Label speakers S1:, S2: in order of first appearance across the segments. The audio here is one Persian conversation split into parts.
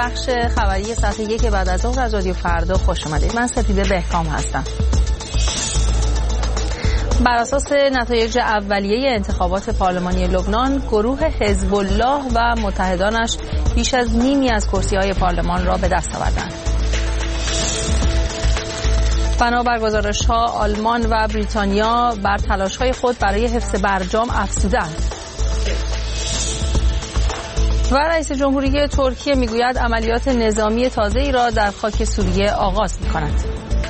S1: بخش خبری ساعت 1 بعد از ظهر از رادیو فردا خوش آمدید. من سپیده بهکام هستم. بر اساس نتایج اولیه انتخابات پارلمانی لبنان، گروه حزب الله و متحدانش بیش از نیمی از کرسی‌های پارلمان را به دست آوردند. بنابر گزارش‌ها، آلمان و بریتانیا بر تلاش‌های خود برای حفظ برجام افزودند. و رئیس جمهوری ترکیه میگوید عملیات نظامی تازه‌ای را در خاک سوریه آغاز می‌کند.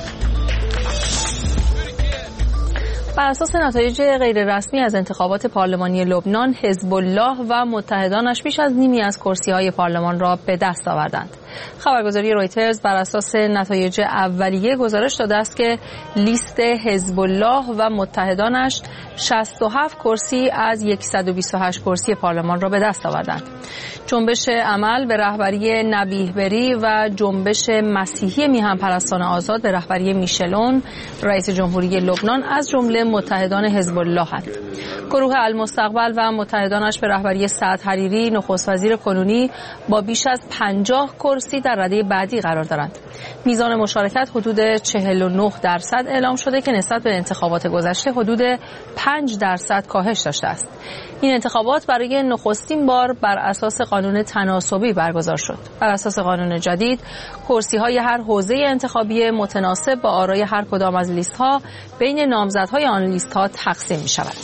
S1: بر اساس نتایج غیررسمی از انتخابات پارلمانی لبنان، حزب الله و متحدانش بیش از نیمی از کرسی‌های پارلمان را به دست آوردند. خبرگزاری رویترز بر اساس نتایج اولیه گزارش داده است که لیست حزب الله و متحدانش 67 کرسی از 128 کرسی پارلمان را به دست آوردند. جنبش عمل به رهبری نبیه بری و جنبش مسیحی میهن پرستان آزاد به رهبری میشلون، رئیس جمهوری لبنان، از جمله متحدان حزب الله هستند. گروه المستقبل و متحدانش به رهبری سعد حریری، نخست وزیر کنونی، با بیش از 50 کرسی در رده بعدی قرار دارند. میزان مشارکت حدود 49% اعلام شده که نسبت به انتخابات گذشته حدود 5% کاهش داشته است. این انتخابات برای نخستین بار بر اساس قانون تناسبی برگزار شد. بر اساس قانون جدید، کرسی‌های هر حوزه انتخابی متناسب با آرای هر کدام از لیست‌ها بین نامزدهای آن لیست‌ها تقسیم می‌شود.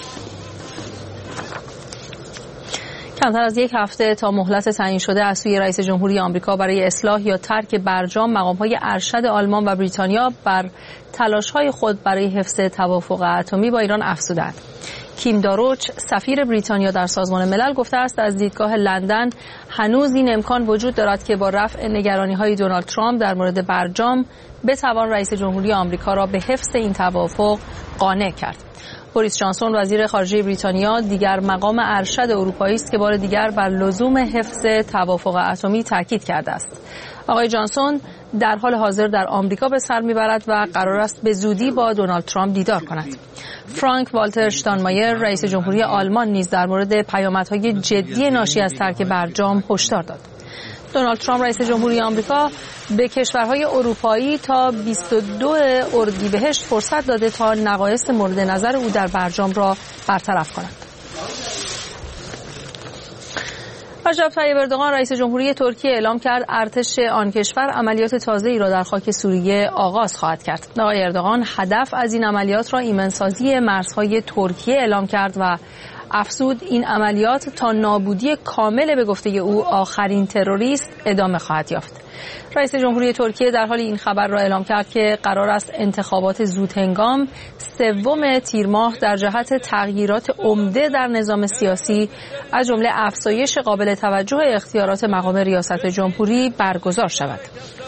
S1: کمتر از یک هفته تا مهلت تعیین شده از سوی رئیس جمهوری آمریکا برای اصلاح یا ترک برجام، مقام‌های ارشد آلمان و بریتانیا بر تلاش‌های خود برای حفظ توافق اتمی با ایران افزودند. کیم داروچ، سفیر بریتانیا در سازمان ملل، گفته است از دیدگاه لندن هنوز این امکان وجود دارد که با رفع نگرانی‌های دونالد ترامپ در مورد برجام بتوان رئیس جمهوری آمریکا را به حفظ این توافق قانع کرد. بوریس جانسون، وزیر خارجه بریتانیا، دیگر مقام ارشد اروپایی است که بار دیگر بر لزوم حفظ توافق اتمی تاکید کرده است. آقای جانسون در حال حاضر در آمریکا به سر میبرد و قرار است به زودی با دونالد ترامپ دیدار کند. فرانک والتر شتاینمایر، رئیس جمهوری آلمان، نیز در مورد پیامدهای جدی ناشی از ترک برجام هشدار داد. دونالد ترامپ، رئیس جمهوری آمریکا، به کشورهای اروپایی تا 22 اردیبهشت فرصت داده تا نقایص مورد نظر او در برجام را برطرف کنند. رجب طیب اردوغان، رئیس جمهوری ترکیه، اعلام کرد ارتش آن کشور عملیات تازه‌ای را در خاک سوریه آغاز خواهد کرد. آقای اردوغان هدف از این عملیات را ایمنسازی مرزهای ترکیه اعلام کرد و افزود این عملیات تا نابودی کامل، به گفته او، آخرین تروریست ادامه خواهد یافت. رئیس جمهوری ترکیه در حال این خبر را اعلام کرد که قرار است انتخابات زودهنگام 3 تیر ماه در جهت تغییرات عمده در نظام سیاسی، از جمله افزایش قابل توجه اختیارات مقام ریاست جمهوری، برگزار شود.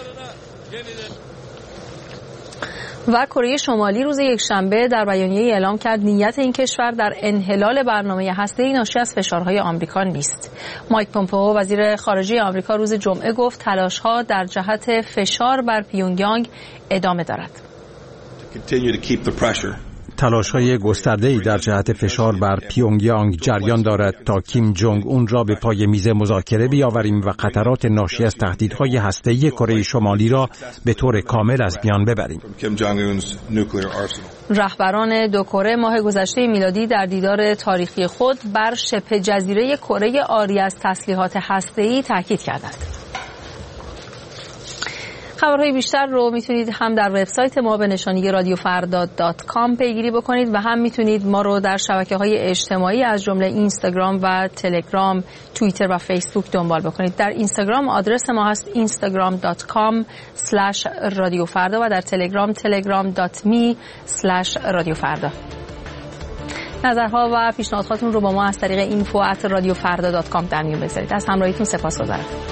S1: و کره شمالی روز یکشنبه در بیانیه‌ای اعلام کرد نیت این کشور در انحلال برنامه هسته‌ای ناشی از فشارهای آمریکا نیست. مایک پومپئو، وزیر خارجه آمریکا، روز جمعه گفت تلاش‌ها در جهت فشار بر پیونگیانگ ادامه دارد.
S2: تلاش‌های گسترده‌ای در جهت فشار بر پیونگیانگ جریان دارد تا کیم جونگ اون را به پای میز مذاکره بیاوریم و خطرات ناشی از تهدیدهای هسته‌ای کره شمالی را به طور کامل از میان ببریم.
S1: رهبران دو کره ماه گذشته میلادی در دیدار تاریخی خود بر شبه جزیره کره عاری از تسلیحات هسته‌ای تاکید کردند. خبرهای بیشتر رو میتونید هم در وبسایت ما به نشانی radiofrda.com پیگیری بکنید و هم میتونید ما رو در شبکه‌های اجتماعی از جمله اینستاگرام و تلگرام، توییتر و فیسبوک دنبال بکنید. در اینستاگرام آدرس ما هست instagram.com/radiofrda و در تلگرام telegram.me/radiofrda. نظرها و پیشنهاداتتون رو با ما از طریق info@radiofrda.com در میون بگذارید. از همراهیتون سپاسگزارم.